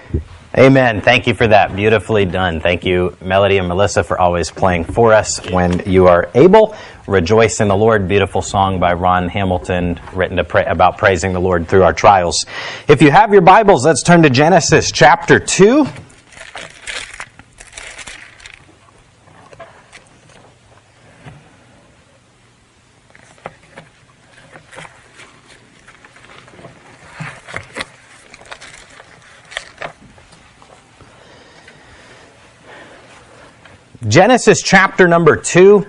Amen. Thank you for that. Beautifully done. Thank you, Melody and Melissa, for always playing for us when you are able. Rejoice in the Lord. Beautiful song by Ron Hamilton, written about praising the Lord through our trials. If you have your Bibles, let's turn to Genesis chapter 2. Genesis chapter number 2.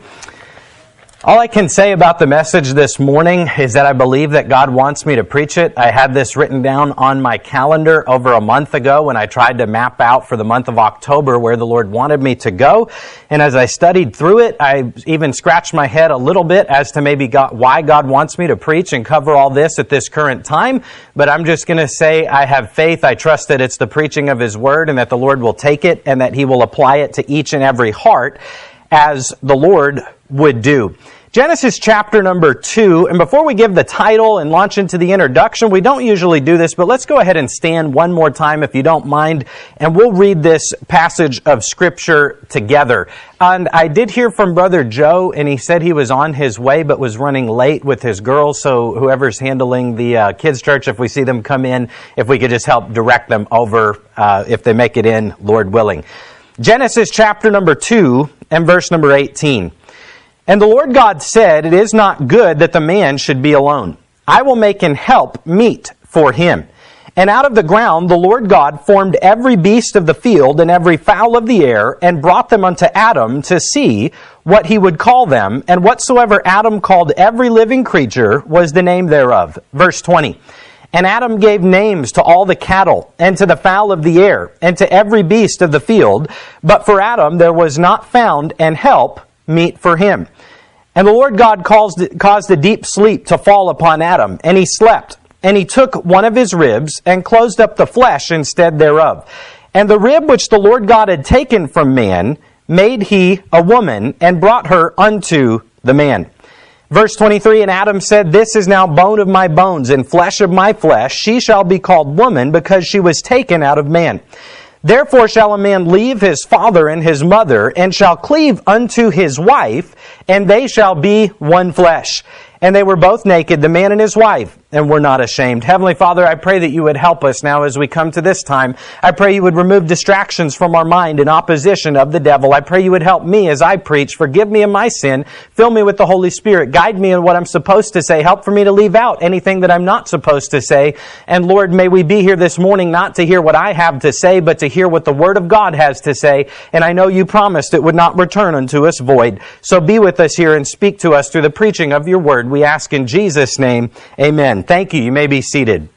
All I can say about the message this morning is that I believe that God wants me to preach it. I had this written down on my calendar over a month ago when I tried to map out for the month of October where the Lord wanted me to go. And as I studied through it, I even scratched my head a little bit as to maybe why God wants me to preach and cover all this at this current time. But I'm just going to say I have faith. I trust that it's the preaching of His Word and that the Lord will take it and that He will apply it to each and every heart as the Lord would do. Genesis chapter number 2, and before we give the title and launch into the introduction, we don't usually do this, but let's go ahead and stand one more time if you don't mind, and we'll read this passage of Scripture together. And I did hear from Brother Joe, and he said he was on his way, but was running late with his girls, so whoever's handling the kids' church, if we see them come in, if we could just help direct them over if they make it in, Lord willing. Genesis chapter number 2 and verse number 18. And the Lord God said, "It is not good that the man should be alone. I will make an help meet for him. And out of the ground the Lord God formed every beast of the field and every fowl of the air, and brought them unto Adam to see what he would call them. And whatsoever Adam called every living creature was the name thereof." Verse 20. And Adam gave names to all the cattle, and to the fowl of the air, and to every beast of the field. But for Adam there was not found an help meet for him. And the Lord God caused a deep sleep to fall upon Adam, and he slept. And he took one of his ribs, and closed up the flesh instead thereof. And the rib which the Lord God had taken from man, made he a woman, and brought her unto the man. Verse 23, And Adam said, "This is now bone of my bones, and flesh of my flesh. She shall be called woman, because she was taken out of man. Therefore shall a man leave his father and his mother, and shall cleave unto his wife, and they shall be one flesh. And they were both naked, the man and his wife, and were not ashamed." Heavenly Father, I pray that you would help us now as we come to this time. I pray you would remove distractions from our mind in opposition of the devil. I pray you would help me as I preach. Forgive me of my sin. Fill me with the Holy Spirit. Guide me in what I'm supposed to say. Help for me to leave out anything that I'm not supposed to say. And Lord, may we be here this morning not to hear what I have to say, but to hear what the Word of God has to say. And I know you promised it would not return unto us void. So be with us here and speak to us through the preaching of your Word. We ask in Jesus' name, amen. Thank you. You may be seated.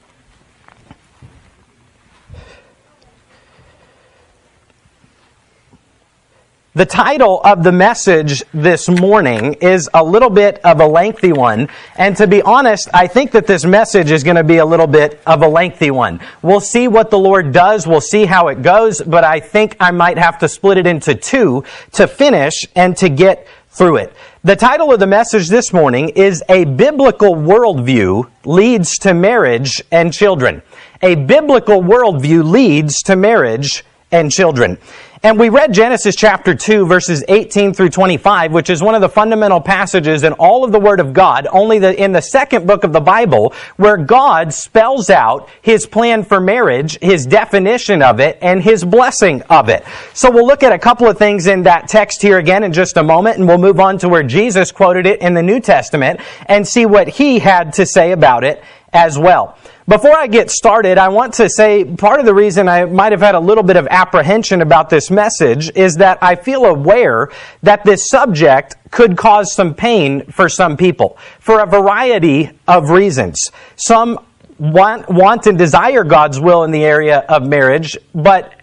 The title of the message this morning is a little bit of a lengthy one. And to be honest, I think that this message is going to be a little bit of a lengthy one. We'll see what the Lord does. We'll see how it goes. But I think I might have to split it into two to finish and to get through it. The title of the message this morning is "A Biblical Worldview Leads to Marriage and Children." A biblical worldview leads to marriage and children. And we read Genesis chapter 2, verses 18 through 25, which is one of the fundamental passages in all of the Word of God, only in the second book of the Bible, where God spells out His plan for marriage, His definition of it, and His blessing of it. So we'll look at a couple of things in that text here again in just a moment, and we'll move on to where Jesus quoted it in the New Testament and see what He had to say about it as well. Before I get started, I want to say part of the reason I might have had a little bit of apprehension about this message is that I feel aware that this subject could cause some pain for some people for a variety of reasons. Some want and desire God's will in the area of marriage, but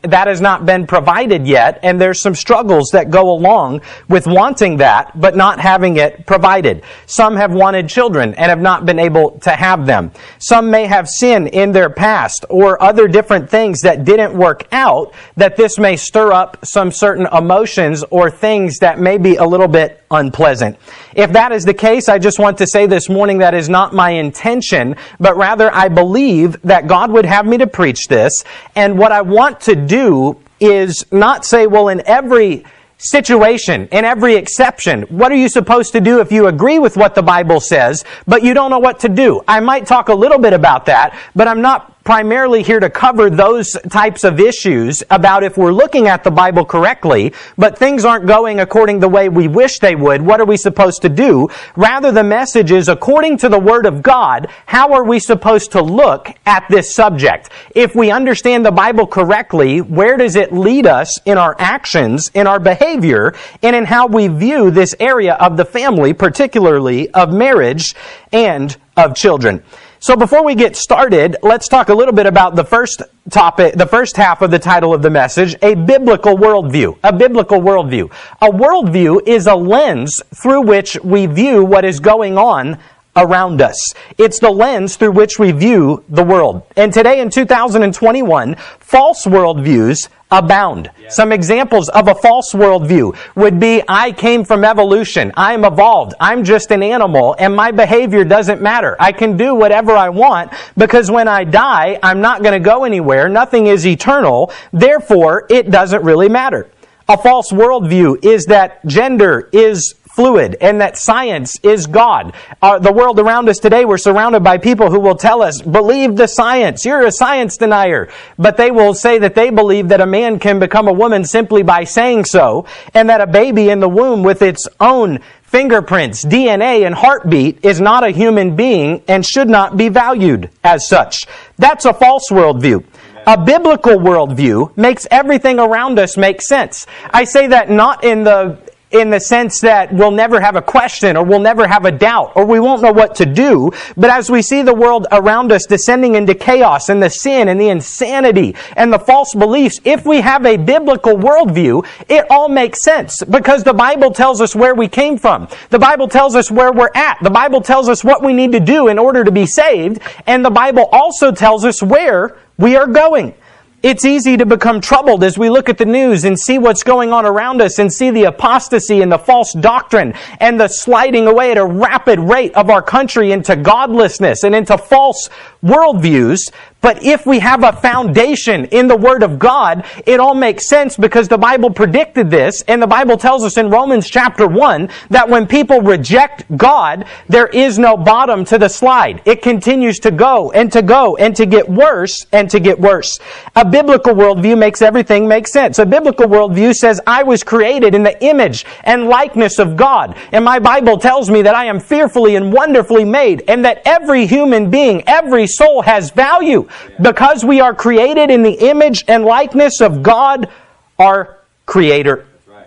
that has not been provided yet, and there's some struggles that go along with wanting that, but not having it provided. Some have wanted children and have not been able to have them. Some may have sin in their past or other different things that didn't work out, that this may stir up some certain emotions or things that may be a little bit unpleasant. If that is the case, I just want to say this morning that is not my intention, but rather I believe that God would have me to preach this. And what I want to do is not say, well, in every situation, in every exception, what are you supposed to do if you agree with what the Bible says, but you don't know what to do? I might talk a little bit about that, but I'm not primarily here to cover those types of issues about if we're looking at the Bible correctly, but things aren't going according the way we wish they would. What are we supposed to do? Rather, the message is, according to the Word of God, how are we supposed to look at this subject? If we understand the Bible correctly, where does it lead us in our actions, in our behavior, and in how we view this area of the family, particularly of marriage and of children? So before we get started, let's talk a little bit about the first topic, the first half of the title of the message, a biblical worldview. A biblical worldview. A worldview is a lens through which we view what is going on around us. It's the lens through which we view the world. And today in 2021, false worldviews abound. Yeah. Some examples of a false worldview would be, I came from evolution, I'm evolved, I'm just an animal, and my behavior doesn't matter. I can do whatever I want because when I die, I'm not going to go anywhere, nothing is eternal, therefore it doesn't really matter. A false worldview is that gender is fluid and that science is God. The world around us today, we're surrounded by people who will tell us, believe the science, you're a science denier. But they will say that they believe that a man can become a woman simply by saying so, and that a baby in the womb with its own fingerprints, DNA, and heartbeat is not a human being and should not be valued as such. That's a false worldview. A biblical worldview makes everything around us make sense. I say that not in the sense that we'll never have a question or we'll never have a doubt or we won't know what to do. But as we see the world around us descending into chaos and the sin and the insanity and the false beliefs, if we have a biblical worldview, it all makes sense because the Bible tells us where we came from. The Bible tells us where we're at. The Bible tells us what we need to do in order to be saved. And the Bible also tells us where we are going. It's easy to become troubled as we look at the news and see what's going on around us and see the apostasy and the false doctrine and the sliding away at a rapid rate of our country into godlessness and into false worldviews. But if we have a foundation in the Word of God, it all makes sense because the Bible predicted this, and the Bible tells us in Romans chapter 1 that when people reject God, there is no bottom to the slide. It continues to go and to go and to get worse and to get worse. A biblical worldview makes everything make sense. A biblical worldview says, I was created in the image and likeness of God. And my Bible tells me that I am fearfully and wonderfully made, and that every human being, every soul has value. Because we are created in the image and likeness of God, our Creator.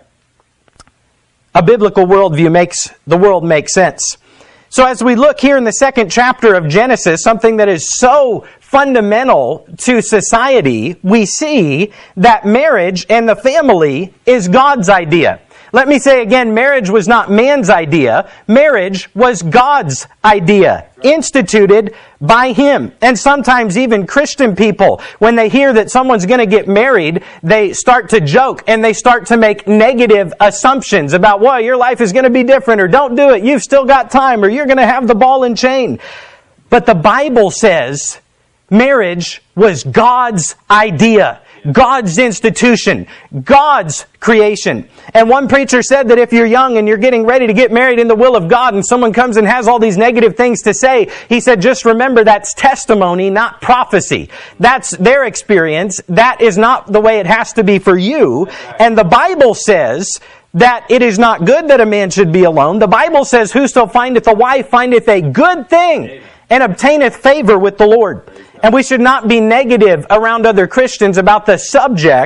A biblical worldview makes the world make sense. So as we look here in the second chapter of Genesis, something that is so fundamental to society, we see that marriage and the family is God's idea. Let me say again, marriage was not man's idea. Marriage was God's idea, instituted by Him. And sometimes even Christian people, when they hear that someone's going to get married, they start to joke and they start to make negative assumptions about, well, your life is going to be different, or don't do it, you've still got time, or you're going to have the ball and chain. But the Bible says marriage was God's idea. God's institution, God's creation. And one preacher said that if you're young and you're getting ready to get married in the will of God and someone comes and has all these negative things to say, he said, just remember that's testimony, not prophecy. That's their experience. That is not the way it has to be for you. And the Bible says that it is not good that a man should be alone. The Bible says, whoso findeth a wife findeth a good thing and obtaineth favor with the Lord. And we should not be negative around other Christians about the subject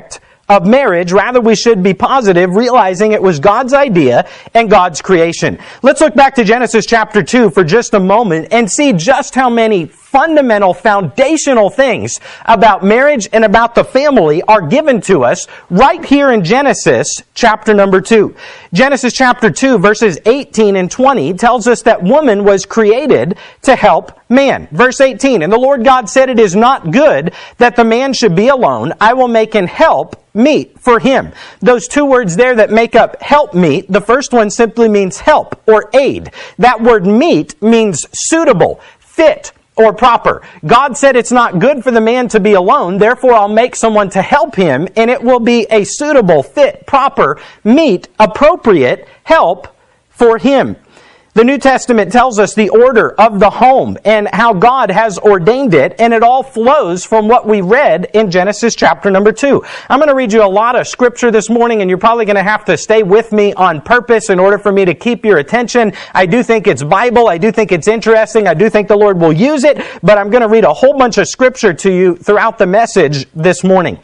of marriage. Rather, we should be positive, realizing it was God's idea and God's creation. Let's look back to Genesis chapter 2 for just a moment and see just how many fundamental, foundational things about marriage and about the family are given to us right here in Genesis chapter number 2. Genesis chapter 2 verses 18 and 20 tells us that woman was created to help man. Verse 18, "And the Lord God said, it is not good that the man should be alone. I will make an help meet for him." Those two words there that make up help meet, the first one simply means help or aid. That word meet means suitable, fit, or proper. God said it's not good for the man to be alone, therefore I'll make someone to help him, and it will be a suitable, fit, proper, meet, appropriate help for him. The New Testament tells us the order of the home and how God has ordained it, and it all flows from what we read in Genesis chapter number 2. I'm going to read you a lot of scripture this morning, and you're probably going to have to stay with me on purpose in order for me to keep your attention. I do think it's Bible. I do think it's interesting. I do think the Lord will use it, but I'm going to read a whole bunch of scripture to you throughout the message this morning.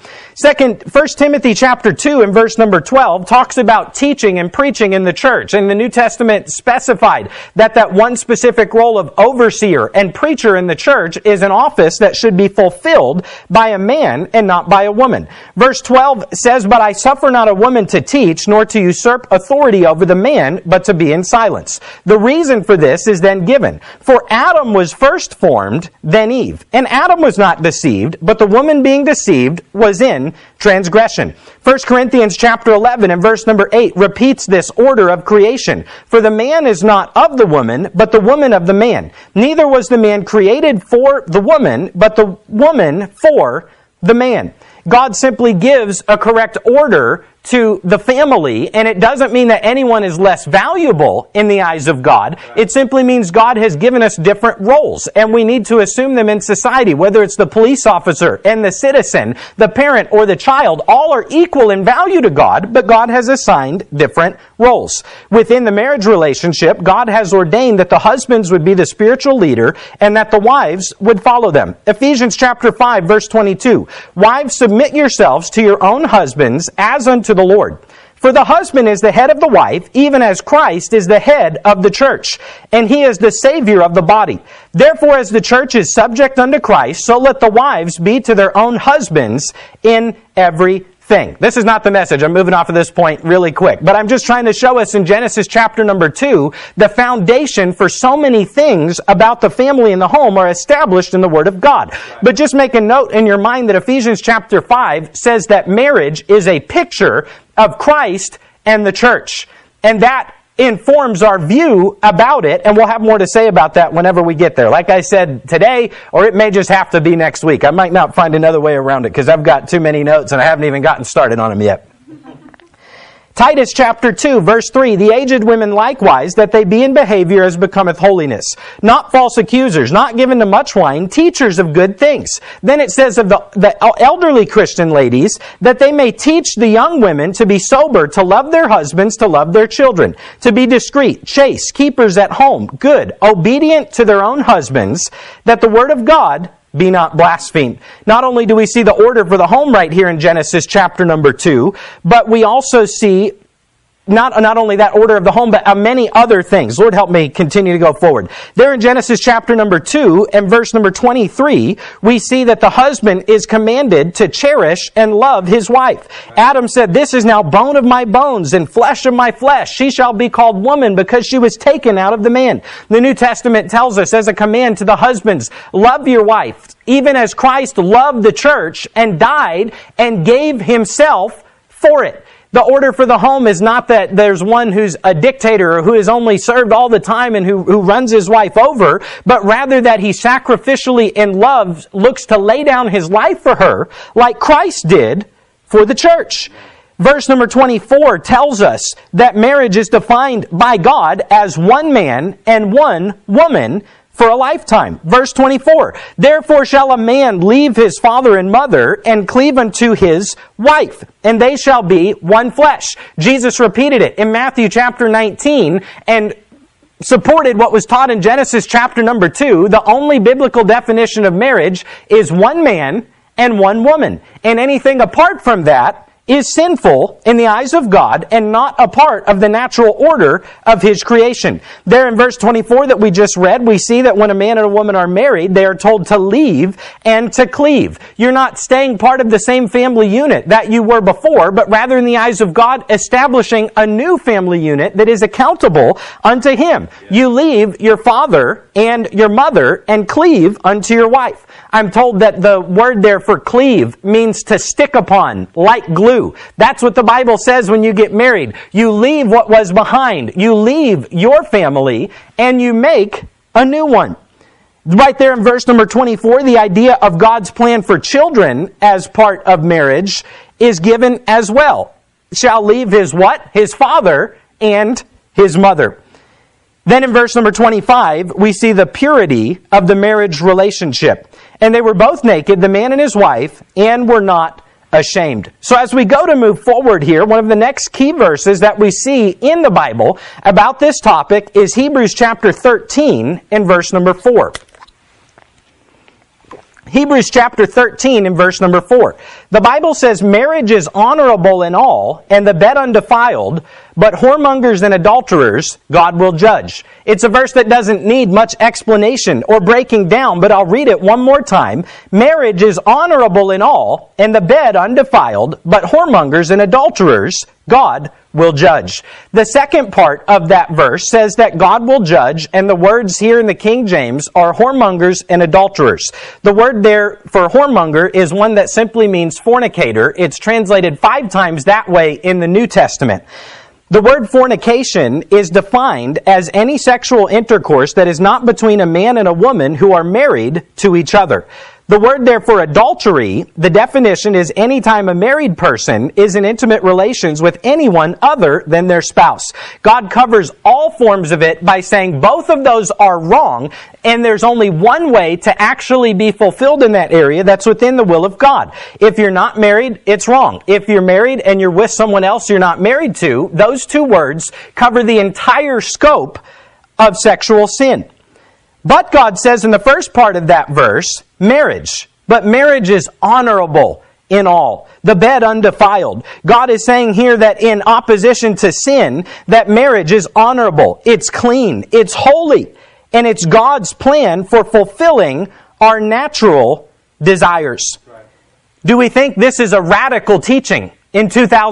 1 Timothy chapter 2 and verse number 12 talks about teaching and preaching in the church, and the New Testament specified that one specific role of overseer and preacher in the church is an office that should be fulfilled by a man and not by a woman. Verse 12 says, "But I suffer not a woman to teach, nor to usurp authority over the man, but to be in silence." The reason for this is then given. "For Adam was first formed, then Eve. And Adam was not deceived, but the woman being deceived was in transgression." 1 Corinthians chapter 11 and verse number 8 repeats this order of creation. "For the man is not of the woman, but the woman of the man. Neither was the man created for the woman, but the woman for the man." God simply gives a correct order to the family, and it doesn't mean that anyone is less valuable in the eyes of God. It simply means God has given us different roles, and we need to assume them in society, whether it's the police officer and the citizen, the parent or the child. All are equal in value to God, but God has assigned different roles. Within the marriage relationship, God has ordained that the husbands would be the spiritual leader and that the wives would follow them. Ephesians chapter 5 verse 22, "Wives, submit yourselves to your own husbands as unto the Lord. For the husband is the head of the wife, even as Christ is the head of the church, and he is the Savior of the body. Therefore, as the church is subject unto Christ, so let the wives be to their own husbands in everything." This is not the message. I'm moving off of this point really quick. But I'm just trying to show us in Genesis chapter number 2, the foundation for so many things about the family and the home are established in the Word of God. But just make a note in your mind that Ephesians chapter 5 says that marriage is a picture of Christ and the church. And that informs our view about it, and we'll have more to say about that whenever we get there. Like I said today, or it may just have to be next week. I might not find another way around it because I've got too many notes and I haven't even gotten started on them yet. Titus chapter 2 verse 3, "The aged women likewise, that they be in behavior as becometh holiness, not false accusers, not given to much wine, teachers of good things." Then it says of the elderly Christian ladies, "that they may teach the young women to be sober, to love their husbands, to love their children, to be discreet, chaste, keepers at home, good, obedient to their own husbands, that the word of God be not blasphemed." Not only do we see the order for the home right here in Genesis chapter number 2, but we also see not only that order of the home, but many other things. Lord, help me continue to go forward. There in Genesis chapter number 2 and verse number 23, we see that the husband is commanded to cherish and love his wife. Adam said, "This is now bone of my bones and flesh of my flesh. She shall be called woman because she was taken out of the man." The New Testament tells us as a command to the husbands, love your wife, even as Christ loved the church and died and gave himself for it. The order for the home is not that there's one who's a dictator or who is only served all the time and who runs his wife over, but rather that he sacrificially in love looks to lay down his life for her like Christ did for the church. Verse number 24 tells us that marriage is defined by God as one man and one woman for a lifetime. Verse 24, "Therefore shall a man leave his father and mother and cleave unto his wife, and they shall be one flesh." Jesus repeated it in Matthew chapter 19 and supported what was taught in Genesis chapter number 2. The only biblical definition of marriage is one man and one woman. And anything apart from that is sinful in the eyes of God and not a part of the natural order of His creation. There in verse 24 that we just read, we see that when a man and a woman are married, they are told to leave and to cleave. You're not staying part of the same family unit that you were before, but rather in the eyes of God, establishing a new family unit that is accountable unto Him. You leave your father and your mother and cleave unto your wife. I'm told that the word there for cleave means to stick upon, like glue. That's what the Bible says when you get married. You leave what was behind. You leave your family and you make a new one. Right there in verse number 24, the idea of God's plan for children as part of marriage is given as well. Shall leave his what? His father and his mother. Then in verse number 25, we see the purity of the marriage relationship. And they were both naked, the man and his wife, and were not ashamed. So as we go to move forward here, one of the next key verses that we see in the Bible about this topic is Hebrews chapter 13 and verse number 4. Hebrews chapter 13 and verse number 4. The Bible says, marriage is honorable in all, and the bed undefiled, but whoremongers and adulterers God will judge. It's a verse that doesn't need much explanation or breaking down, but I'll read it one more time. Marriage is honorable in all, and the bed undefiled, but whoremongers and adulterers God will judge. The second part of that verse says that God will judge, and the words here in the King James are whoremongers and adulterers. The word there for whoremonger is one that simply means fornicator. It's translated 5 times that way in the New Testament. The word fornication is defined as any sexual intercourse that is not between a man and a woman who are married to each other. The word there for adultery, the definition is any time a married person is in intimate relations with anyone other than their spouse. God covers all forms of it by saying both of those are wrong, and there's only one way to actually be fulfilled in that area that's within the will of God. If you're not married, it's wrong. If you're married and you're with someone else you're not married to, those two words cover the entire scope of sexual sin. But God says in the first part of that verse, marriage. But marriage is honorable in all. The bed undefiled. God is saying here that in opposition to sin, that marriage is honorable. It's clean. It's holy. And it's God's plan for fulfilling our natural desires. Right. Do we think this is a radical teaching in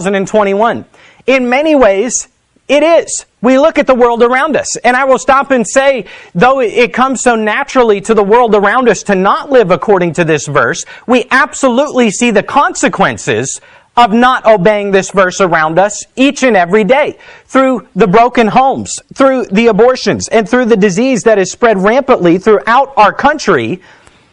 2021? In many ways, it is. We look at the world around us, and I will stop and say, though it comes so naturally to the world around us to not live according to this verse, we absolutely see the consequences of not obeying this verse around us each and every day. Through the broken homes, through the abortions, and through the disease that is spread rampantly throughout our country.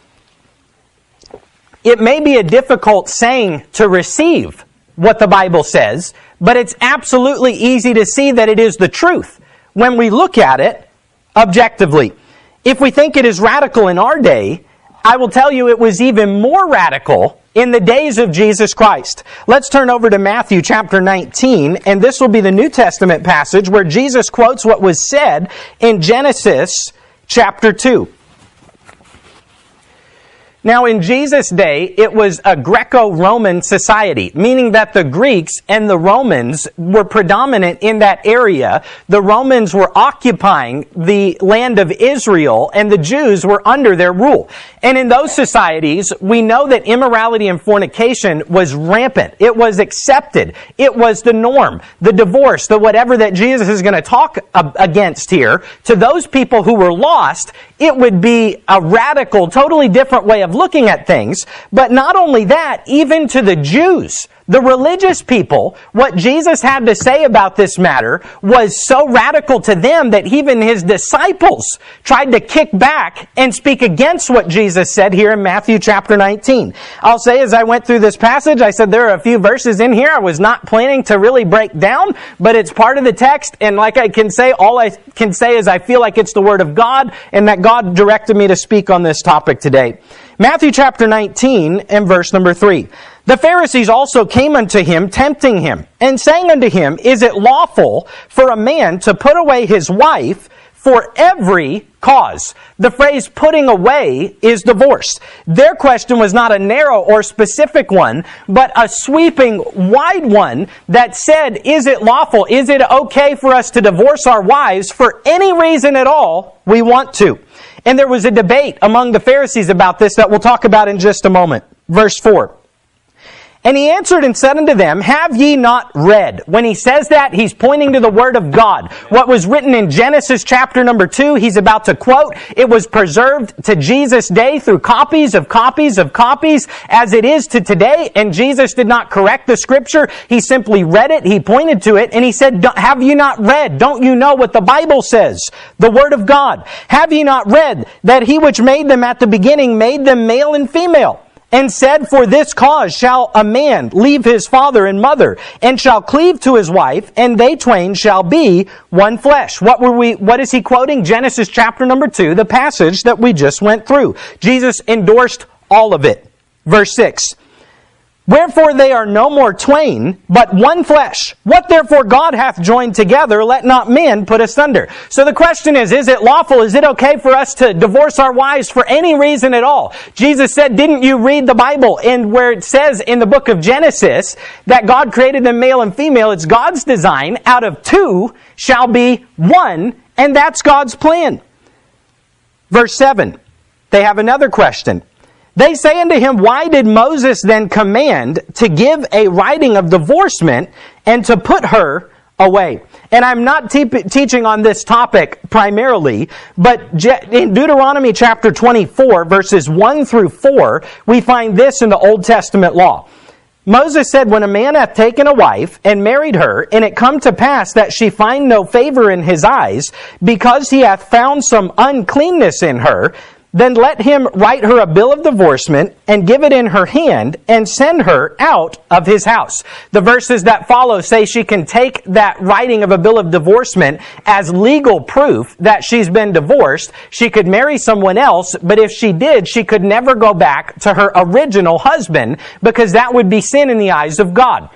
It may be a difficult saying to receive what the Bible says, but it's absolutely easy to see that it is the truth when we look at it objectively. If we think it is radical in our day, I will tell you it was even more radical in the days of Jesus Christ. Let's turn over to Matthew chapter 19, and this will be the New Testament passage where Jesus quotes what was said in Genesis chapter 2. Now, in Jesus' day, it was a Greco-Roman society, meaning that the Greeks and the Romans were predominant in that area. The Romans were occupying the land of Israel, and the Jews were under their rule. And in those societies, we know that immorality and fornication was rampant. It was accepted. It was the norm. The divorce, the whatever that Jesus is going to talk against here, to those people who were lost, it would be a radical, totally different way of looking at things. But not only that, even to the Jews, the religious people, what Jesus had to say about this matter was so radical to them that even His disciples tried to kick back and speak against what Jesus said here in Matthew chapter 19. I'll say as I went through this passage, I said there are a few verses in here I was not planning to really break down, but it's part of the text, and like I can say, all I can say is I feel like it's the Word of God, and that God directed me to speak on this topic today. Matthew chapter 19 and verse number 3. The Pharisees also came unto him, tempting him, and saying unto him, Is it lawful for a man to put away his wife for every cause. The phrase putting away is divorce. Their question was not a narrow or specific one, but a sweeping, wide one that said, is it lawful? Is it okay for us to divorce our wives for any reason at all we want to? And there was a debate among the Pharisees about this that we'll talk about in just a moment. Verse 4. And he answered and said unto them, have ye not read? When he says that, he's pointing to the Word of God. What was written in Genesis chapter number 2, he's about to quote. It was preserved to Jesus' day through copies of copies of copies, as it is to today. And Jesus did not correct the Scripture. He simply read it. He pointed to it. And he said, have you not read? Don't you know what the Bible says? The Word of God. Have ye not read that he which made them at the beginning made them male and female? And said, for this cause shall a man leave his father and mother, and shall cleave to his wife, and they twain shall be one flesh. What is he quoting? Genesis chapter number 2, the passage that we just went through. Jesus endorsed all of it. Verse 6. Wherefore they are no more twain, but one flesh. What therefore God hath joined together, let not man put asunder. So the question is it lawful? Is it okay for us to divorce our wives for any reason at all? Jesus said, didn't you read the Bible? And where it says in the book of Genesis that God created them male and female, it's God's design. Out of two shall be one, and that's God's plan. Verse 7. They have another question. They say unto him, why did Moses then command to give a writing of divorcement and to put her away? And I'm not teaching on this topic primarily, but in Deuteronomy chapter 24, verses 1 through 4, we find this in the Old Testament law. Moses said, when a man hath taken a wife and married her, and it come to pass that she find no favor in his eyes, because he hath found some uncleanness in her, then let him write her a bill of divorcement and give it in her hand and send her out of his house. The verses that follow say she can take that writing of a bill of divorcement as legal proof that she's been divorced. She could marry someone else, but if she did, she could never go back to her original husband because that would be sin in the eyes of God.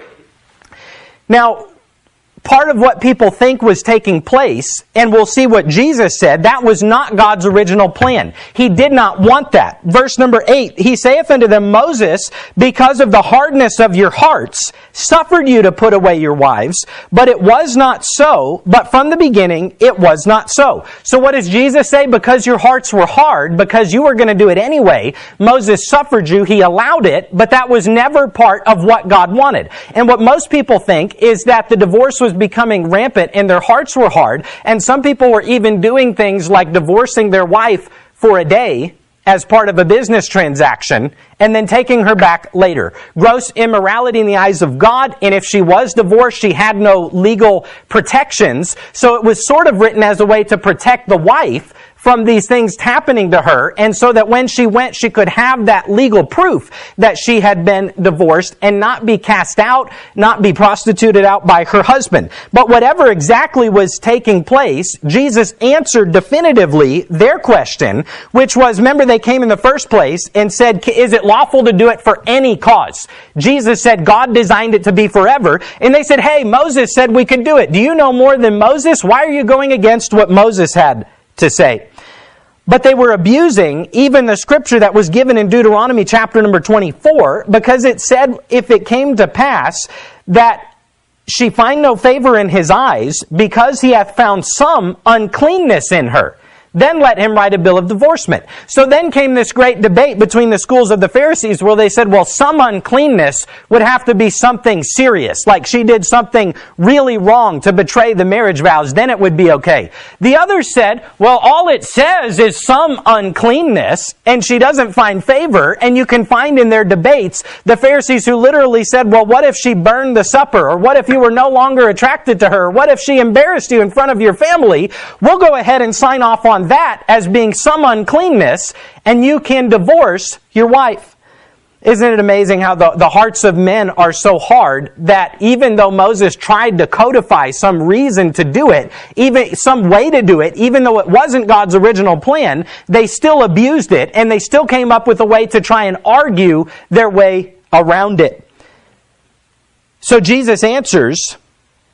Now, part of what people think was taking place, and we'll see what Jesus said, that was not God's original plan. He did not want that. Verse number 8, he saith unto them, Moses, because of the hardness of your hearts, suffered you to put away your wives, but it was not so, but from the beginning it was not so. So what does Jesus say? Because your hearts were hard, because you were going to do it anyway, Moses suffered you, he allowed it, but that was never part of what God wanted. And what most people think is that the divorce was becoming rampant and their hearts were hard, and some people were even doing things like divorcing their wife for a day as part of a business transaction and then taking her back later. Gross immorality in the eyes of God, and if she was divorced, she had no legal protections, so it was sort of written as a way to protect the wife from these things happening to her, and so that when she went, she could have that legal proof that she had been divorced and not be cast out, not be prostituted out by her husband. But whatever exactly was taking place, Jesus answered definitively their question, which was, remember they came in the first place and said, is it lawful to do it for any cause? Jesus said God designed it to be forever, and they said, hey, Moses said we could do it. Do you know more than Moses? Why are you going against what Moses had to say? But they were abusing even the scripture that was given in Deuteronomy chapter number 24, because it said, if it came to pass that she find no favor in his eyes, because he hath found some uncleanness in her, then let him write a bill of divorcement. So then came this great debate between the schools of the Pharisees where they said, well, some uncleanness would have to be something serious, like she did something really wrong to betray the marriage vows, then it would be okay. The others said, well, all it says is some uncleanness, and she doesn't find favor, and you can find in their debates the Pharisees who literally said, well, what if she burned the supper, or what if you were no longer attracted to her, what if she embarrassed you in front of your family? We'll go ahead and sign off on that as being some uncleanness, and you can divorce your wife. Isn't it amazing how the hearts of men are so hard that even though Moses tried to codify some reason to do it, even some way to do it, even though it wasn't God's original plan, they still abused it, and they still came up with a way to try and argue their way around it. So Jesus answers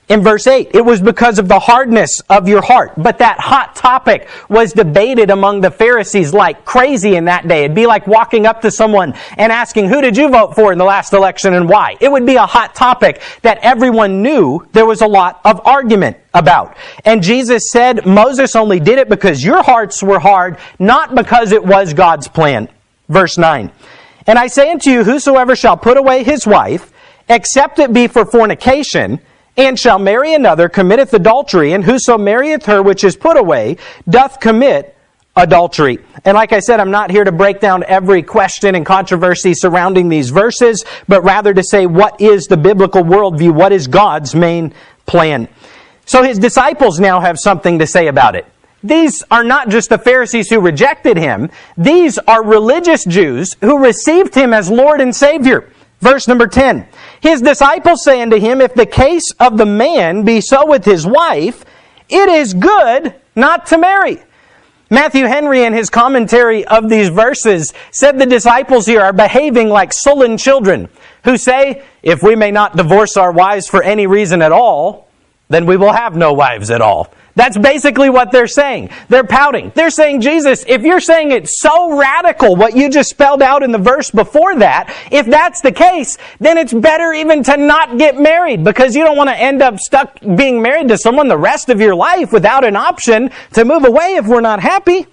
In verse 8, it was because of the hardness of your heart. But that hot topic was debated among the Pharisees like crazy in that day. It'd be like walking up to someone and asking, who did you vote for in the last election and why? It would be a hot topic that everyone knew there was a lot of argument about. And Jesus said, Moses only did it because your hearts were hard, not because it was God's plan. Verse 9, and I say unto you, whosoever shall put away his wife, except it be for fornication, and shall marry another, committeth adultery, and whoso marrieth her which is put away, doth commit adultery. And like I said, I'm not here to break down every question and controversy surrounding these verses, but rather to say what is the biblical worldview, what is God's main plan. So his disciples now have something to say about it. These are not just the Pharisees who rejected him. These are religious Jews who received him as Lord and Savior. Verse number 10, his disciples say unto him, if the case of the man be so with his wife, it is good not to marry. Matthew Henry, in his commentary of these verses, said the disciples here are behaving like sullen children who say, if we may not divorce our wives for any reason at all, then we will have no wives at all. That's basically what they're saying. They're pouting. They're saying, Jesus, if you're saying it's so radical, what you just spelled out in the verse before that, if that's the case, then it's better even to not get married because you don't want to end up stuck being married to someone the rest of your life without an option to move away if we're not happy.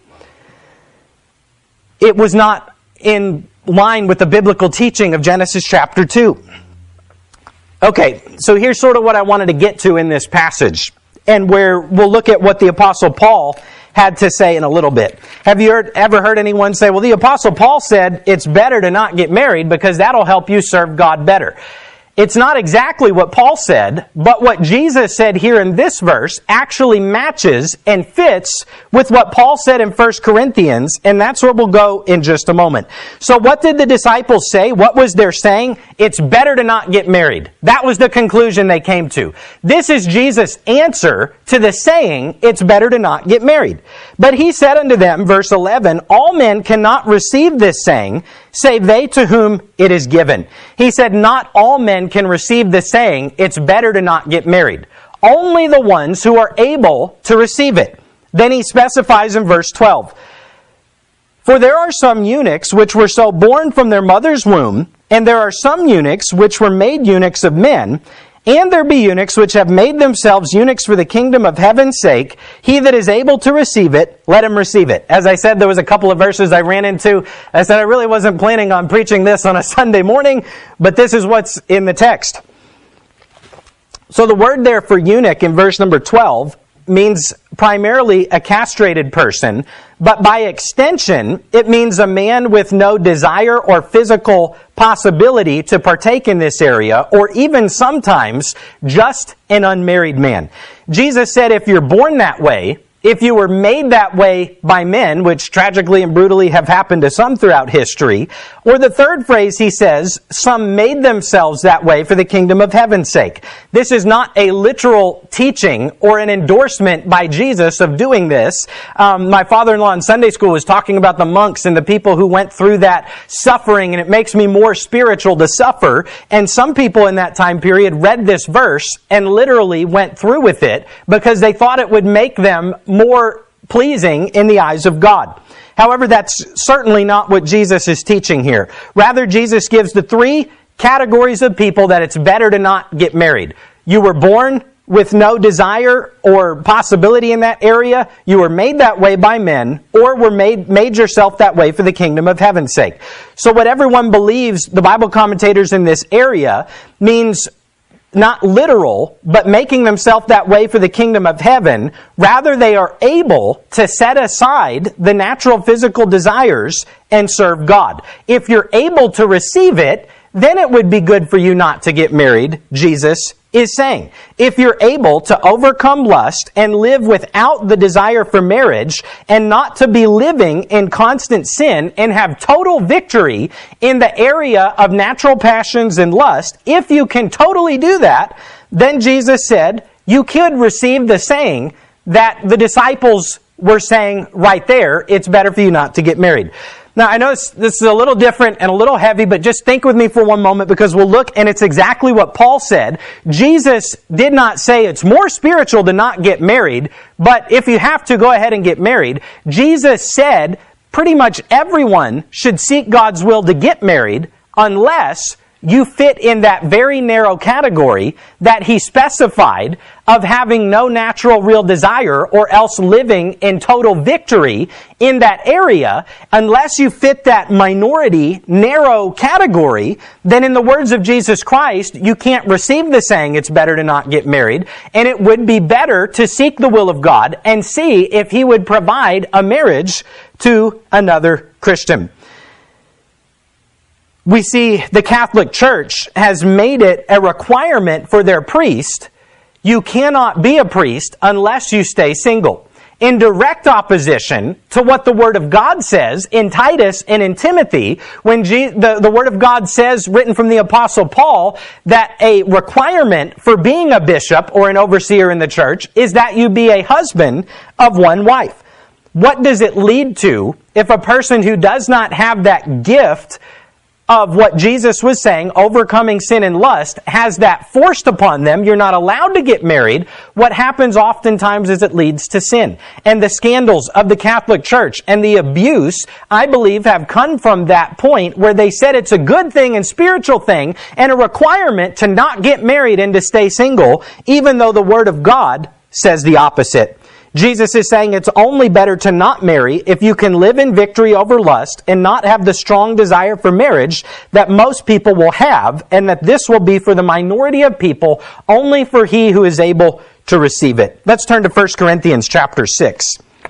It was not in line with the biblical teaching of Genesis chapter 2. Okay, so here's sort of what I wanted to get to in this passage, and where we'll look at what the Apostle Paul had to say in a little bit. Have you ever heard anyone say, well, the Apostle Paul said it's better to not get married because that'll help you serve God better? It's not exactly what Paul said, but what Jesus said here in this verse actually matches and fits with what Paul said in 1 Corinthians, and that's where we'll go in just a moment. So what did the disciples say? What was their saying? It's better to not get married. That was the conclusion they came to. This is Jesus' answer to the saying, it's better to not get married. But he said unto them, verse 11, all men cannot receive this saying, save they to whom it is given. He said, not all men can receive the saying, it's better to not get married. Only the ones who are able to receive it. Then he specifies in verse 12, for there are some eunuchs which were so born from their mother's womb, and there are some eunuchs which were made eunuchs of men, and there be eunuchs which have made themselves eunuchs for the kingdom of heaven's sake. He that is able to receive it, let him receive it. As I said, there was a couple of verses I ran into. I said I really wasn't planning on preaching this on a Sunday morning, but this is what's in the text. So the word there for eunuch in verse number 12 means primarily a castrated person, but by extension, it means a man with no desire or physical possibility to partake in this area, or even sometimes just an unmarried man. Jesus said if you're born that way, if you were made that way by men, which tragically and brutally have happened to some throughout history, or the third phrase he says, some made themselves that way for the kingdom of heaven's sake. This is not a literal teaching or an endorsement by Jesus of doing this. My father-in-law in Sunday school was talking about the monks and the people who went through that suffering, and it makes me more spiritual to suffer. And some people in that time period read this verse and literally went through with it because they thought it would make them more pleasing in the eyes of God. However, that's certainly not what Jesus is teaching here. Rather, Jesus gives the three categories of people that it's better to not get married. You were born with no desire or possibility in that area. You were made that way by men, or were made yourself that way for the kingdom of heaven's sake. So what everyone believes, the Bible commentators in this area, means not literal, but making themselves that way for the kingdom of heaven. Rather, they are able to set aside the natural physical desires and serve God. If you're able to receive it, then it would be good for you not to get married, Jesus is saying. If you're able to overcome lust and live without the desire for marriage, and not to be living in constant sin and have total victory in the area of natural passions and lust, if you can totally do that, then Jesus said you could receive the saying that the disciples were saying right there, it's better for you not to get married. Now, I know this is a little different and a little heavy, but just think with me for one moment because we'll look, and it's exactly what Paul said. Jesus did not say it's more spiritual to not get married, but if you have to, go ahead and get married. Jesus said pretty much everyone should seek God's will to get married unless you fit in that very narrow category that he specified of having no natural real desire or else living in total victory in that area. Unless you fit that minority, narrow category, then in the words of Jesus Christ, you can't receive the saying it's better to not get married, and it would be better to seek the will of God and see if he would provide a marriage to another Christian. We see the Catholic Church has made it a requirement for their priest. You cannot be a priest unless you stay single. In direct opposition to what the Word of God says in Titus and in Timothy, when the Word of God says, written from the Apostle Paul, that a requirement for being a bishop or an overseer in the church is that you be a husband of one wife. What does it lead to if a person who does not have that gift of what Jesus was saying, overcoming sin and lust, has that forced upon them? You're not allowed to get married. What happens oftentimes is it leads to sin. And the scandals of the Catholic Church and the abuse, I believe, have come from that point where they said it's a good thing and spiritual thing and a requirement to not get married and to stay single, even though the Word of God says the opposite. Jesus is saying it's only better to not marry if you can live in victory over lust and not have the strong desire for marriage that most people will have, and that this will be for the minority of people, only for he who is able to receive it. Let's turn to 1 Corinthians chapter 6.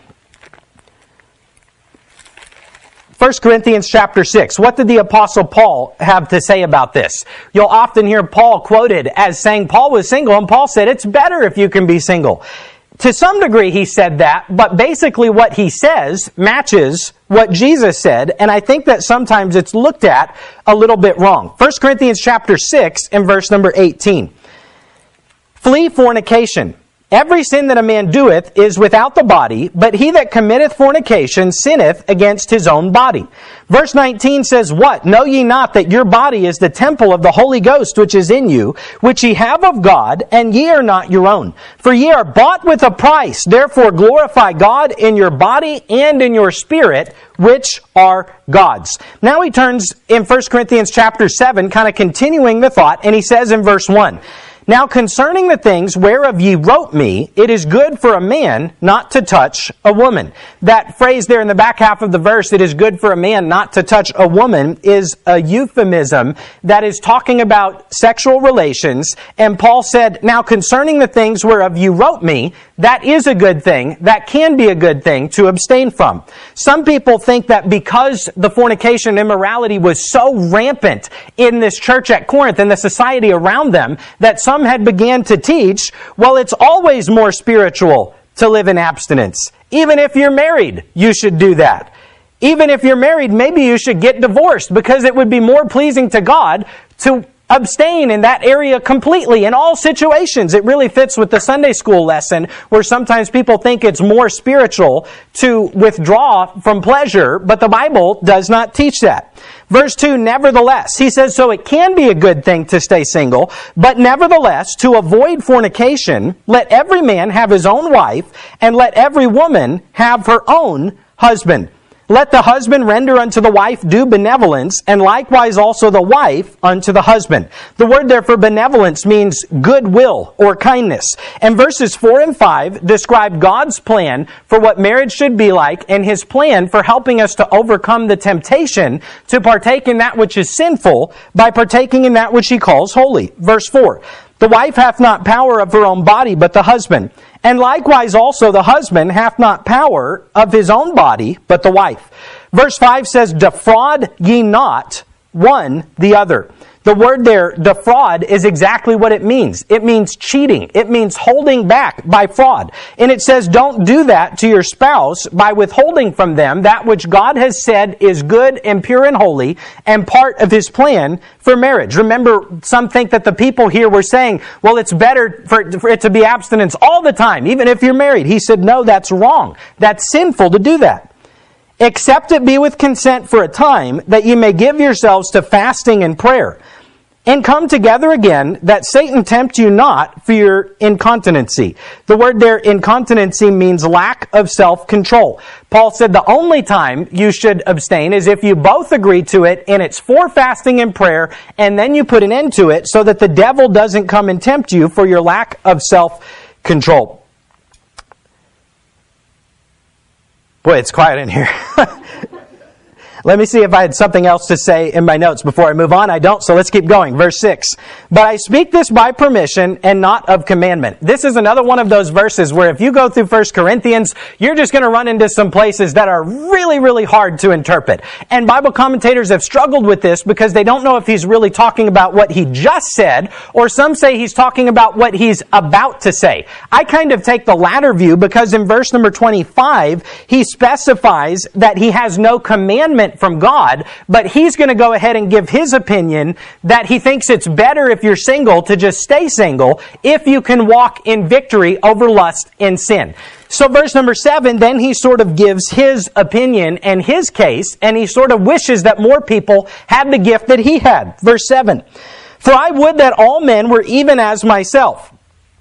1 Corinthians chapter 6. What did the Apostle Paul have to say about this? You'll often hear Paul quoted as saying Paul was single, and Paul said it's better if you can be single. To some degree he said that, but basically what he says matches what Jesus said, and I think that sometimes it's looked at a little bit wrong. 1 Corinthians chapter 6 and verse number 18. Flee fornication. Every sin that a man doeth is without the body, but he that committeth fornication sinneth against his own body. Verse 19 says, What? Know ye not that your body is the temple of the Holy Ghost which is in you, which ye have of God, and ye are not your own? For ye are bought with a price. Therefore glorify God in your body and in your spirit, which are God's. Now he turns in 1 Corinthians chapter 7, kind of continuing the thought, and he says in verse 1, Now concerning the things whereof ye wrote me, it is good for a man not to touch a woman. That phrase there in the back half of the verse, it is good for a man not to touch a woman, is a euphemism that is talking about sexual relations. And Paul said, now concerning the things whereof you wrote me, that is a good thing. That can be a good thing to abstain from. Some people think that because the fornication and immorality was so rampant in this church at Corinth and the society around them, that some had began to teach, well, it's always more spiritual to live in abstinence. Even if you're married, you should do that. Even if you're married, maybe you should get divorced because it would be more pleasing to God to abstain in that area completely in all situations. It really fits with the Sunday school lesson where sometimes people think it's more spiritual to withdraw from pleasure, but the Bible does not teach that. Verse 2, nevertheless, he says, so it can be a good thing to stay single, but nevertheless, to avoid fornication, let every man have his own wife, and let every woman have her own husband. Let the husband render unto the wife due benevolence, and likewise also the wife unto the husband. The word there for benevolence means goodwill or kindness. And verses 4 and 5 describe God's plan for what marriage should be like and His plan for helping us to overcome the temptation to partake in that which is sinful by partaking in that which He calls holy. Verse 4, the wife hath not power of her own body, but the husband. And likewise also the husband hath not power of his own body, but the wife. Verse 5 says, defraud ye not one the other. The word there, defraud, is exactly what it means. It means cheating. It means holding back by fraud. And it says, don't do that to your spouse by withholding from them that which God has said is good and pure and holy and part of His plan for marriage. Remember, some think that the people here were saying, well, it's better for it to be abstinence all the time, even if you're married. He said, no, that's wrong. That's sinful to do that. Except it be with consent for a time, that ye may give yourselves to fasting and prayer, and come together again, that Satan tempt you not for your incontinency. The word there, incontinency, means lack of self-control. Paul said the only time you should abstain is if you both agree to it, and it's for fasting and prayer, and then you put an end to it so that the devil doesn't come and tempt you for your lack of self-control. Boy, it's quiet in here. Let me see if I had something else to say in my notes before I move on. I don't, so let's keep going. Verse 6. But I speak this by permission and not of commandment. This is another one of those verses where if you go through 1 Corinthians, you're just going to run into some places that are really, really hard to interpret. And Bible commentators have struggled with this because they don't know if he's really talking about what he just said, or some say he's talking about what he's about to say. I kind of take the latter view because in verse number 25, he specifies that he has no commandment from God, but he's going to go ahead and give his opinion that he thinks it's better if you're single to just stay single if you can walk in victory over lust and sin. So verse number 7, then he sort of gives his opinion and his case, and he sort of wishes that more people had the gift that he had. Verse 7, for I would that all men were even as myself,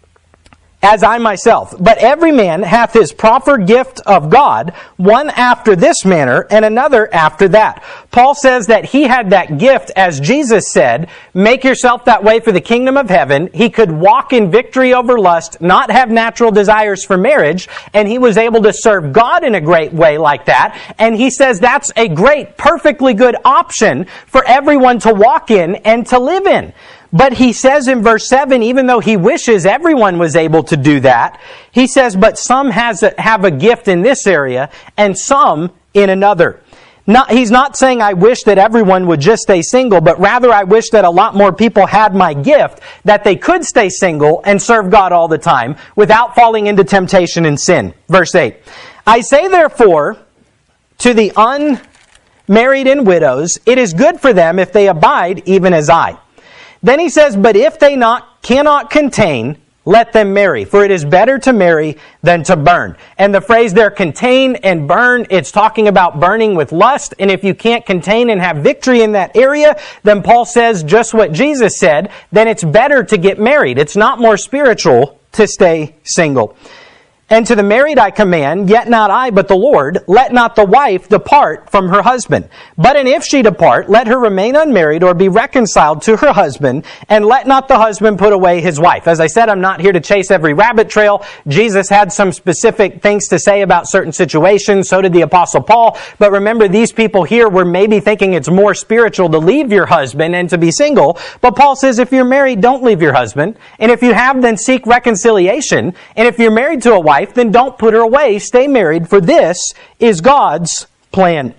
as I myself. But every man hath his proper gift of God, one after this manner, and another after that. Paul says that he had that gift, as Jesus said, make yourself that way for the kingdom of heaven. He could walk in victory over lust, not have natural desires for marriage, and he was able to serve God in a great way like that. And he says that's a great, perfectly good option for everyone to walk in and to live in. But he says in verse 7, even though he wishes everyone was able to do that, he says, but some have a gift in this area and some in another. He's not saying I wish that everyone would just stay single, but rather I wish that a lot more people had my gift, that they could stay single and serve God all the time without falling into temptation and sin. Verse 8, I say therefore to the unmarried and widows, it is good for them if they abide even as I. Then he says, but if they cannot contain, let them marry, for it is better to marry than to burn. And the phrase there, contain and burn, it's talking about burning with lust. And if you can't contain and have victory in that area, then Paul says just what Jesus said, then it's better to get married. It's not more spiritual to stay single. And to the married I command, yet not I, but the Lord, let not the wife depart from her husband. But and if she depart, let her remain unmarried or be reconciled to her husband, and let not the husband put away his wife. As I said, I'm not here to chase every rabbit trail. Jesus had some specific things to say about certain situations. So did the Apostle Paul. But remember, these people here were maybe thinking it's more spiritual to leave your husband and to be single. But Paul says if you're married, don't leave your husband. And if you have, then seek reconciliation. And if you're married to a wife, then don't put her away. Stay married, for this is God's plan.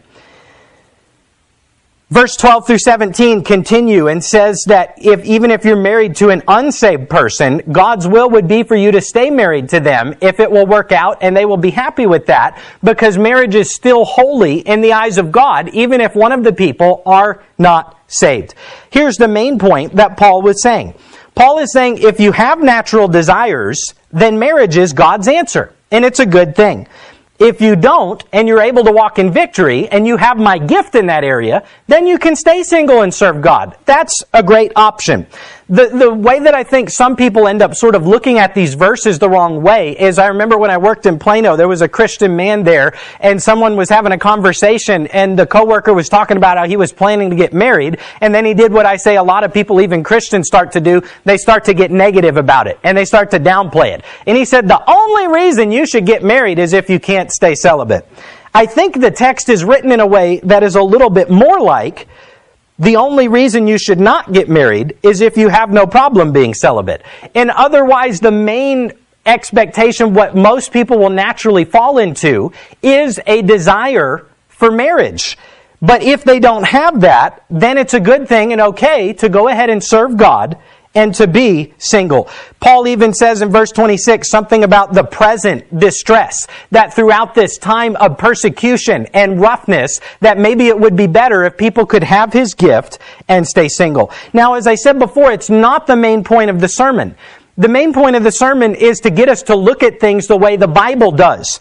Verse 12 through 17 continue and says that even if you're married to an unsaved person, God's will would be for you to stay married to them if it will work out, and they will be happy with that, because marriage is still holy in the eyes of God, even if one of the people are not saved. Here's the main point that Paul was saying. Paul is saying if you have natural desires, then marriage is God's answer, and it's a good thing. If you don't, and you're able to walk in victory, and you have my gift in that area, then you can stay single and serve God. That's a great option. The way that I think some people end up sort of looking at these verses the wrong way is, I remember when I worked in Plano, there was a Christian man there, and someone was having a conversation, and the coworker was talking about how he was planning to get married, and then he did what I say a lot of people, even Christians, start to do. They start to get negative about it, and they start to downplay it. And he said, the only reason you should get married is if you can't stay celibate. I think the text is written in a way that is a little bit more like, the only reason you should not get married is if you have no problem being celibate. And otherwise, the main expectation, what most people will naturally fall into, is a desire for marriage. But if they don't have that, then it's a good thing and okay to go ahead and serve God and to be single. Paul even says in verse 26 something about the present distress, that throughout this time of persecution and roughness, that maybe it would be better if people could have his gift and stay single. Now, as I said before, it's not the main point of the sermon. The main point of the sermon is to get us to look at things the way the Bible does.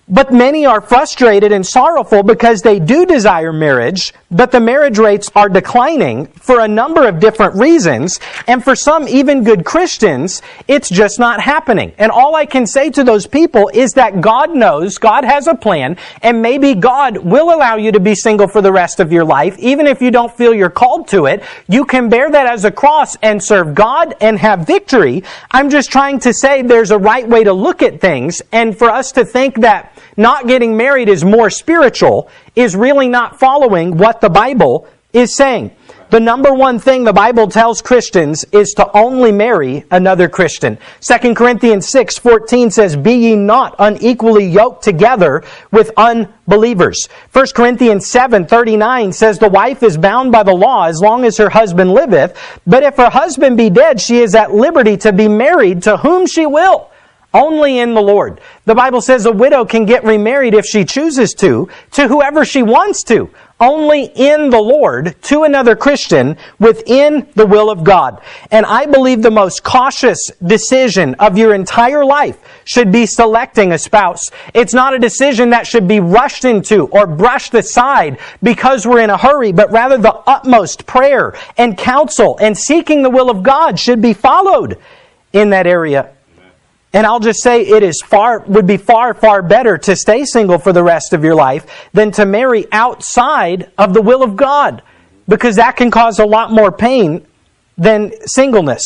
But many are frustrated and sorrowful because they do desire marriage, but the marriage rates are declining for a number of different reasons. And for some, even good Christians, it's just not happening. And all I can say to those people is that God knows, God has a plan, and maybe God will allow you to be single for the rest of your life. Even if you don't feel you're called to it, you can bear that as a cross and serve God and have victory. I'm just trying to say there's a right way to look at things, and for us to think that not getting married is more spiritual is really not following what the Bible is saying. The number one thing the Bible tells Christians is to only marry another Christian. 2 Corinthians 6:14 says, "Be ye not unequally yoked together with unbelievers." 1 Corinthians 7:39 says, "The wife is bound by the law as long as her husband liveth, but if her husband be dead, she is at liberty to be married to whom she will, only in the Lord." The Bible says a widow can get remarried if she chooses to whoever she wants to, only in the Lord, to another Christian, within the will of God. And I believe the most cautious decision of your entire life should be selecting a spouse. It's not a decision that should be rushed into or brushed aside because we're in a hurry, but rather the utmost prayer and counsel and seeking the will of God should be followed in that area. And I'll just say it would be far, far better to stay single for the rest of your life than to marry outside of the will of God, because that can cause a lot more pain than singleness.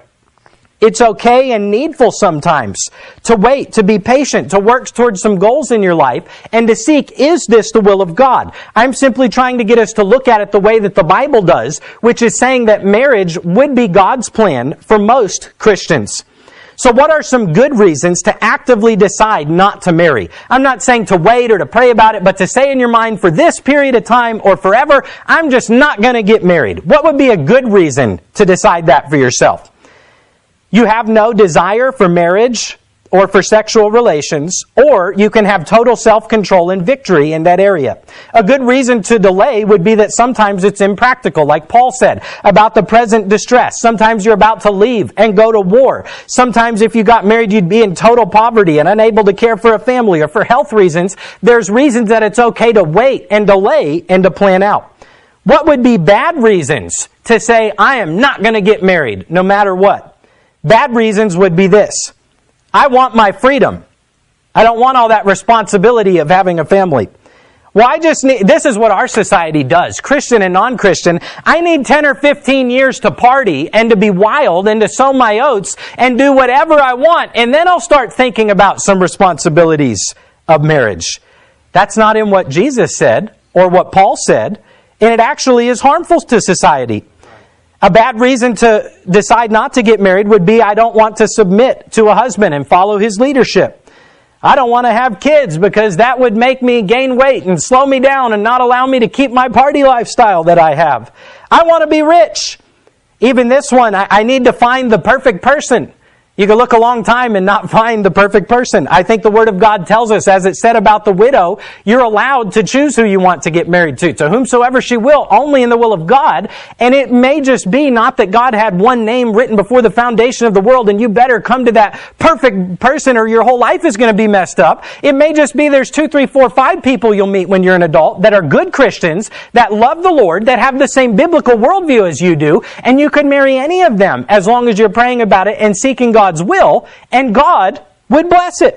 It's okay and needful sometimes to wait, to be patient, to work towards some goals in your life, and to seek, is this the will of God? I'm simply trying to get us to look at it the way that the Bible does, which is saying that marriage would be God's plan for most Christians. So what are some good reasons to actively decide not to marry? I'm not saying to wait or to pray about it, but to say in your mind, for this period of time or forever, I'm just not going to get married. What would be a good reason to decide that for yourself? You have no desire for marriage or for sexual relations, or you can have total self-control and victory in that area. A good reason to delay would be that sometimes it's impractical, like Paul said, about the present distress. Sometimes you're about to leave and go to war. Sometimes if you got married, you'd be in total poverty and unable to care for a family, or for health reasons. There's reasons that it's okay to wait and delay and to plan out. What would be bad reasons to say, I am not going to get married no matter what? Bad reasons would be this: I want my freedom. I don't want all that responsibility of having a family. Well, this is what our society does, Christian and non-Christian. I need 10 or 15 years to party and to be wild and to sow my oats and do whatever I want, and then I'll start thinking about some responsibilities of marriage. That's not in what Jesus said or what Paul said, and it actually is harmful to society. A bad reason to decide not to get married would be, I don't want to submit to a husband and follow his leadership. I don't want to have kids because that would make me gain weight and slow me down and not allow me to keep my party lifestyle that I have. I want to be rich. Even this one, I need to find the perfect person. You can look a long time and not find the perfect person. I think the Word of God tells us, as it said about the widow, you're allowed to choose who you want to get married to whomsoever she will, only in the will of God. And it may just be not that God had one name written before the foundation of the world and you better come to that perfect person or your whole life is going to be messed up. It may just be there's 2, 3, 4, 5 people you'll meet when you're an adult that are good Christians, that love the Lord, that have the same biblical worldview as you do, and you could marry any of them as long as you're praying about it and seeking God's will, and God would bless it.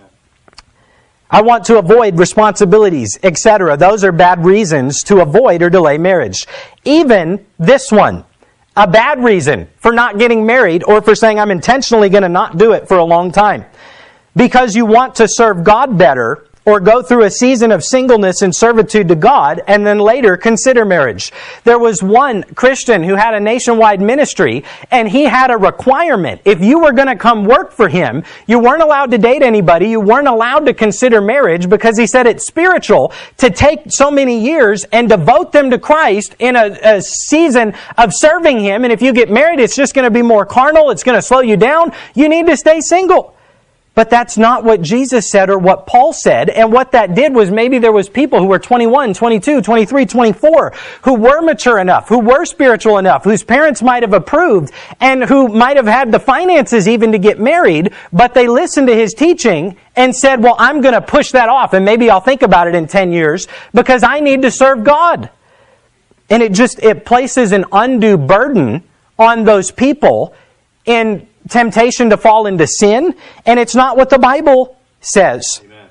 I want to avoid responsibilities, etc. Those are bad reasons to avoid or delay marriage. Even this one, a bad reason for not getting married or for saying I'm intentionally going to not do it for a long time. Because you want to serve God better, or go through a season of singleness and servitude to God, and then later consider marriage. There was one Christian who had a nationwide ministry, and he had a requirement. If you were going to come work for him, you weren't allowed to date anybody, you weren't allowed to consider marriage, because he said it's spiritual to take so many years and devote them to Christ in a season of serving Him, and if you get married, it's just going to be more carnal, it's going to slow you down. You need to stay single. But that's not what Jesus said or what Paul said. And what that did was maybe there was people who were 21, 22, 23, 24 who were mature enough, who were spiritual enough, whose parents might have approved, and who might have had the finances even to get married, but they listened to his teaching and said, well, I'm going to push that off, and maybe I'll think about it in 10 years because I need to serve God. And it places an undue burden on those people in temptation to fall into sin, and it's not what the Bible says. Amen.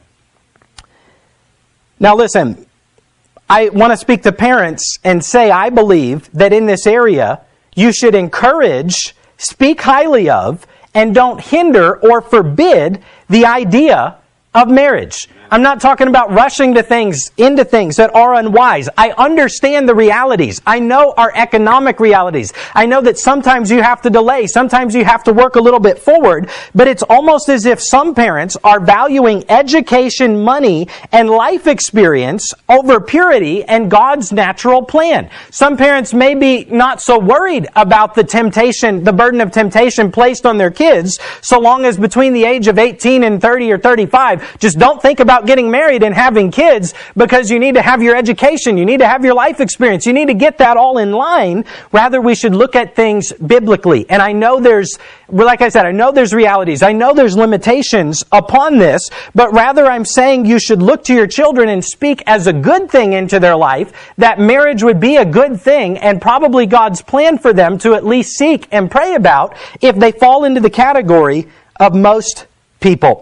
Now listen, I want to speak to parents and say I believe that in this area you should encourage, speak highly of, and don't hinder or forbid the idea of marriage. I'm not talking about rushing into things that are unwise. I understand the realities. I know our economic realities. I know that sometimes you have to delay. Sometimes you have to work a little bit forward. But it's almost as if some parents are valuing education, money, and life experience over purity and God's natural plan. Some parents may be not so worried about the temptation, the burden of temptation placed on their kids, so long as between the age of 18 and 30 or 35, just don't think about getting married and having kids because you need to have your education, you need to have your life experience, you need to get that all in line. Rather, we should look at things biblically. And I know like I said, I know there's realities, I know there's limitations upon this, but rather I'm saying you should look to your children and speak as a good thing into their life, that marriage would be a good thing and probably God's plan for them to at least seek and pray about if they fall into the category of most people.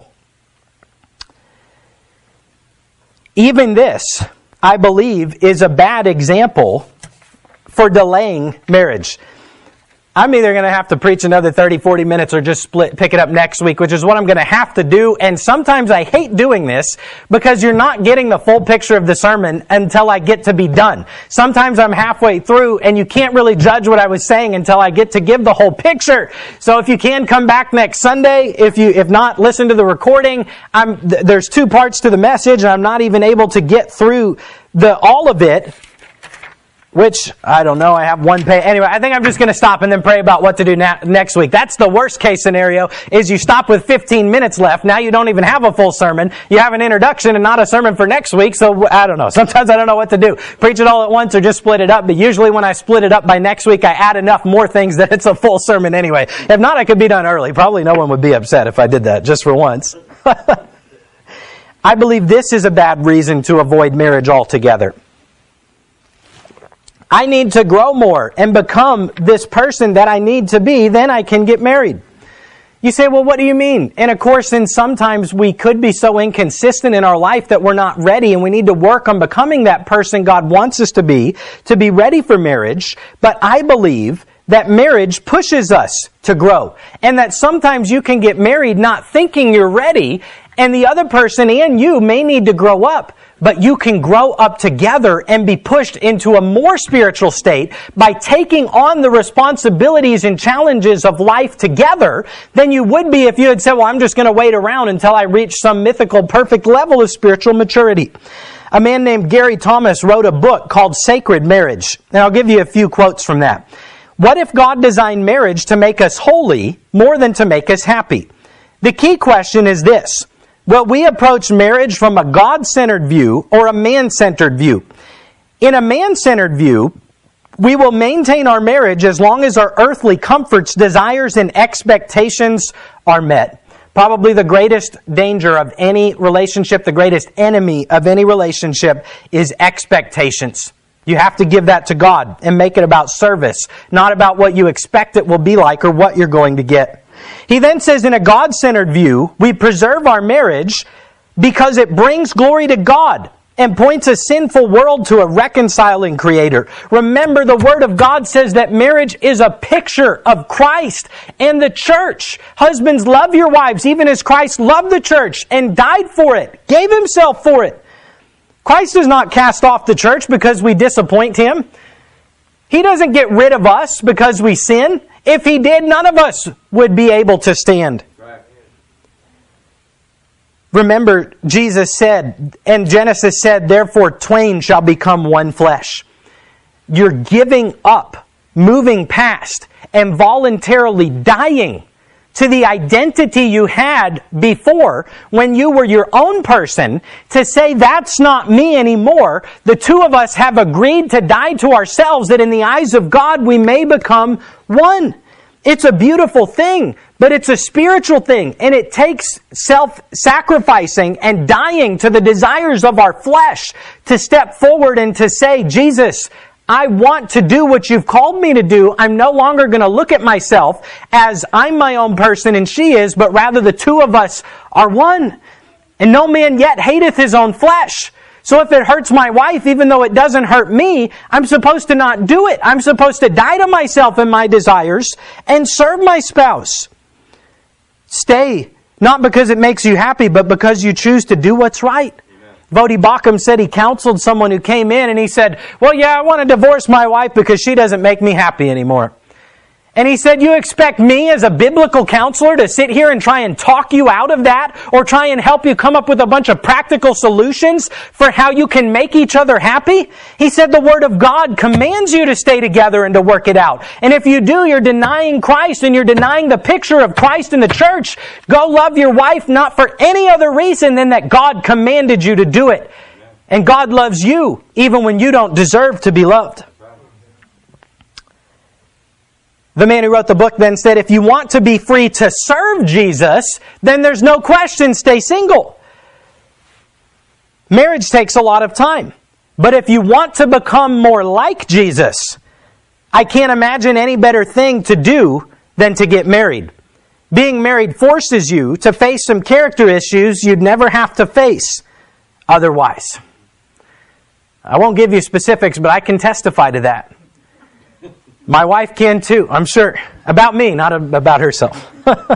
Even this, I believe, is a bad example for delaying marriage. I'm either going to have to preach another 30, 40 minutes or just pick it up next week, which is what I'm going to have to do. And sometimes I hate doing this because you're not getting the full picture of the sermon until I get to be done. Sometimes I'm halfway through and you can't really judge what I was saying until I get to give the whole picture. So if you can, come back next Sunday. If not, listen to the recording. There's 2 parts to the message and I'm not even able to get through all of it. Which, I don't know, I have 1 page. Anyway, I think I'm just going to stop and then pray about what to do next week. That's the worst case scenario, is you stop with 15 minutes left. Now you don't even have a full sermon. You have an introduction and not a sermon for next week, so I don't know. Sometimes I don't know what to do. Preach it all at once or just split it up. But usually when I split it up by next week, I add enough more things that it's a full sermon anyway. If not, I could be done early. Probably no one would be upset if I did that, just for once. I believe this is a bad reason to avoid marriage altogether. I need to grow more and become this person that I need to be, then I can get married. You say, well, what do you mean? And of course, sometimes we could be so inconsistent in our life that we're not ready and we need to work on becoming that person God wants us to be ready for marriage. But I believe that marriage pushes us to grow. And that sometimes you can get married not thinking you're ready, and the other person and you may need to grow up. But you can grow up together and be pushed into a more spiritual state by taking on the responsibilities and challenges of life together than you would be if you had said, well, I'm just going to wait around until I reach some mythical perfect level of spiritual maturity. A man named Gary Thomas wrote a book called Sacred Marriage. And I'll give you a few quotes from that. What if God designed marriage to make us holy more than to make us happy? The key question is this. Will we approach marriage from a God-centered view or a man-centered view? In a man-centered view, we will maintain our marriage as long as our earthly comforts, desires, and expectations are met. Probably the greatest danger of any relationship, the greatest enemy of any relationship is expectations. You have to give that to God and make it about service, not about what you expect it will be like or what you're going to get. He then says, in a God-centered view, we preserve our marriage because it brings glory to God and points a sinful world to a reconciling Creator. Remember, the Word of God says that marriage is a picture of Christ and the church. Husbands, love your wives, even as Christ loved the church and died for it, gave Himself for it. Christ does not cast off the church because we disappoint Him. He doesn't get rid of us because we sin. If He did, none of us would be able to stand. Right. Remember, Jesus said, and Genesis said, therefore twain shall become one flesh. You're giving up, moving past, and voluntarily dying to the identity you had before when you were your own person, to say that's not me anymore. The two of us have agreed to die to ourselves that in the eyes of God we may become one. It's a beautiful thing, but it's a spiritual thing, and it takes self-sacrificing and dying to the desires of our flesh to step forward and to say, Jesus, I want to do what you've called me to do. I'm no longer going to look at myself as I'm my own person and she is, but rather the two of us are one. And no man yet hateth his own flesh. So if it hurts my wife, even though it doesn't hurt me, I'm supposed to not do it. I'm supposed to die to myself and my desires and serve my spouse. Stay, not because it makes you happy, but because you choose to do what's right. Vodi Bakum said he counseled someone who came in and he said, well, yeah, I want to divorce my wife because she doesn't make me happy anymore. And he said, you expect me as a biblical counselor to sit here and try and talk you out of that, or try and help you come up with a bunch of practical solutions for how you can make each other happy? He said the Word of God commands you to stay together and to work it out. And if you do, you're denying Christ and you're denying the picture of Christ in the church. Go love your wife not for any other reason than that God commanded you to do it. And God loves you even when you don't deserve to be loved. The man who wrote the book then said, if you want to be free to serve Jesus, then there's no question, stay single. Marriage takes a lot of time. But if you want to become more like Jesus, I can't imagine any better thing to do than to get married. Being married forces you to face some character issues you'd never have to face otherwise. I won't give you specifics, but I can testify to that. My wife can too, I'm sure. About me, not about herself.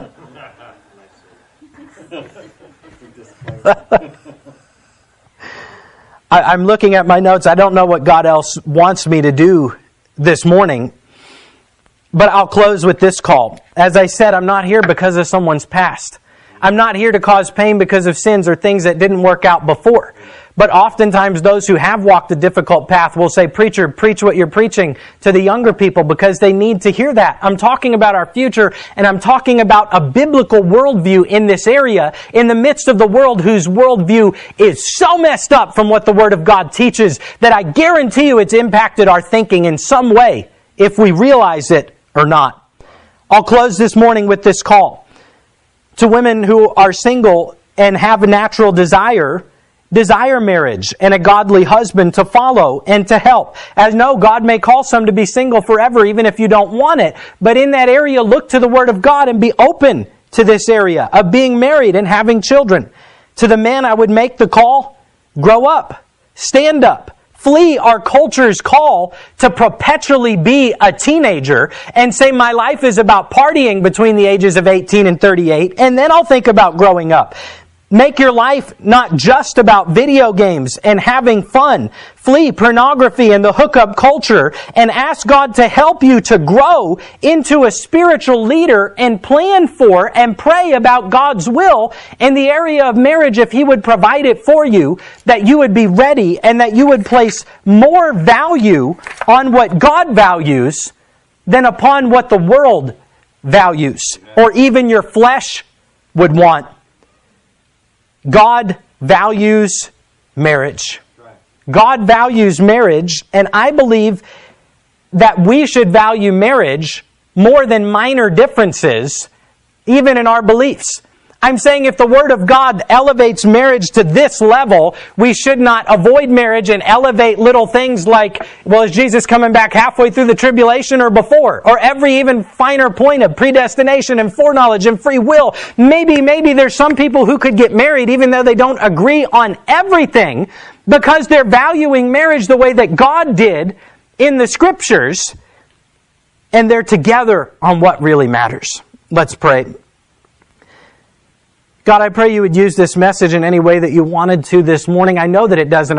I'm looking at my notes. I don't know what God else wants me to do this morning. But I'll close with this call. As I said, I'm not here because of someone's past. I'm not here to cause pain because of sins or things that didn't work out before. But oftentimes those who have walked a difficult path will say, preacher, preach what you're preaching to the younger people because they need to hear that. I'm talking about our future, and I'm talking about a biblical worldview in this area in the midst of the world whose worldview is so messed up from what the Word of God teaches that I guarantee you it's impacted our thinking in some way if we realize it or not. I'll close this morning with this call to women who are single and have a natural desire marriage and a godly husband to follow and to help. As no, God may call some to be single forever even if you don't want it. But in that area, look to the Word of God and be open to this area of being married and having children. To the men, I would make the call, grow up, stand up, flee our culture's call to perpetually be a teenager and say my life is about partying between the ages of 18 and 38, and then I'll think about growing up. Make your life not just about video games and having fun. Flee pornography and the hookup culture and ask God to help you to grow into a spiritual leader and plan for and pray about God's will in the area of marriage if He would provide it for you, that you would be ready and that you would place more value on what God values than upon what the world values or even your flesh would want. God values marriage. God values marriage, and I believe that we should value marriage more than minor differences, even in our beliefs. I'm saying if the Word of God elevates marriage to this level, we should not avoid marriage and elevate little things like, well, is Jesus coming back halfway through the tribulation or before? Or every even finer point of predestination and foreknowledge and free will. Maybe there's some people who could get married even though they don't agree on everything because they're valuing marriage the way that God did in the Scriptures, and they're together on what really matters. Let's pray. God, I pray you would use this message in any way that you wanted to this morning. I know that it doesn't